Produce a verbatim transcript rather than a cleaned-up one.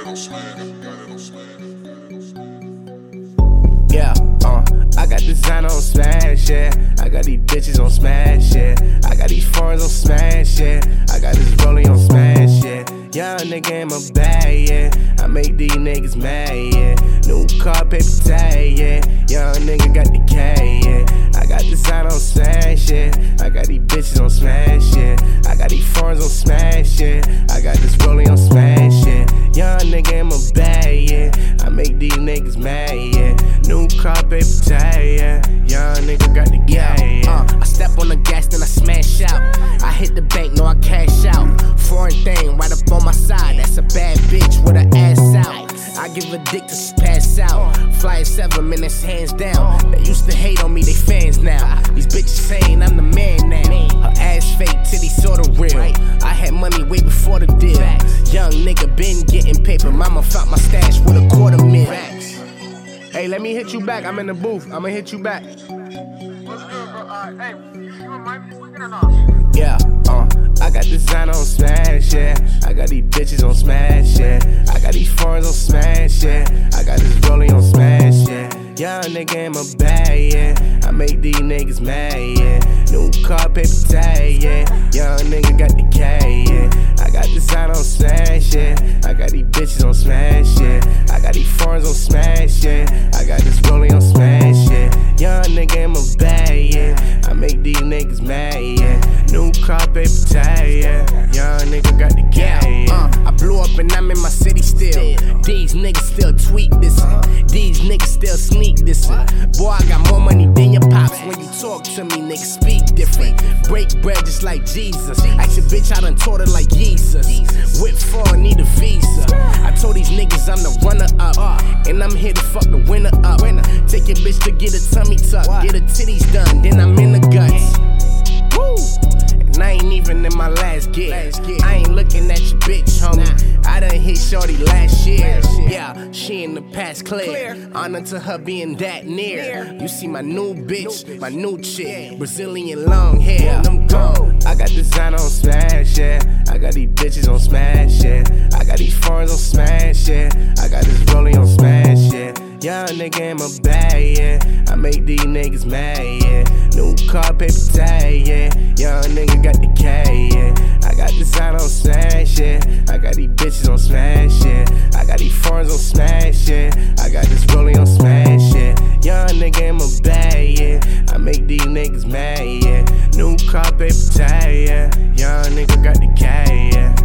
Yeah, uh, I got design on smash, yeah. I got these bitches on smash, yeah. I got these foreigns on smash, yeah. I got this rolling on smash, yeah. Young nigga in my bag, yeah. I make these niggas mad, yeah. New car, paper tag, yeah. Young nigga got the K, yeah. I got design on smash, yeah. I got these bitches on smash, yeah. I got these foreigns on smash, yeah. I got this rolling on smash, yeah. Young nigga in my bag, yeah. I make these niggas mad, yeah. New car, paper tag, yeah. Young nigga got the K, yeah. Uh, I step on the gas, then I smash out. I hit the bank, no I cash out. Foreign thing right up on my side. That's a bad bitch with her ass out. I give a dick to she pass out. Fly at seven minutes, hands down. They used to hate on me, they fans now. These bitches saying I'm the man now. Her ass fake, titty sorta real. I had money way before the deal. Young nigga been getting paper. Mama found my stash with a quarter mil. Hey, let me hit you back. I'm in the booth. I'ma hit you back. What's good, bro? Uh, hey, you remind me this weekend or not? Yeah, uh, I got design on smash, yeah. I got these bitches on smash, yeah. I got these foreigns on smash, yeah. I got this rolling on smash, yeah. Young nigga in my bag, yeah. I make these niggas mad, yeah. New car, paper tag, yeah. Young nigga got the K, yeah. I got design on smash, yeah. I got these bitches on smash, yeah. I got these foreigns on smash, yeah. I got this rolling on smash, yeah. Young nigga in my bag, yeah. I make these niggas mad, yeah. New car, paper tag, yeah. Young nigga got the K, yeah. Uh, I blew up and I'm in my city still. These niggas still tweak this. These niggas still sneak this. Boy, I got more money than your pops. When you talk to me, niggas speak different. Break bread just like Jesus. Ask your bitch, I done taught her like Jesus. Whip four, need a visa. I told these niggas I'm the runner up. And I'm here to fuck the winner up. Take your bitch to get a tummy tuck. Get her titties done, then I'm in the guts. Woo! And I ain't even in my last gear. I ain't looking at your bitch, homie. I done hit shorty last year. Yeah, she in the past clear. Honor to her being that near. You see my new bitch, my new chick. Brazilian long hair, them gone. I got design on smash, yeah. I got these bitches on smash, yeah. I got these foreigns on smash, yeah. I got this rolling on smash, yeah. Young nigga in my bag, yeah. I make these niggas mad, yeah. New car, paper tag, yeah. Young nigga got the K, yeah. I got design on smash, yeah. I got these bitches on smash, yeah. I got these foreigns on smash, yeah. I got this rolling on smash, yeah. Young nigga in my bag, yeah. I make these niggas mad, yeah. New car, paper tag, yeah. Young nigga got the K, yeah.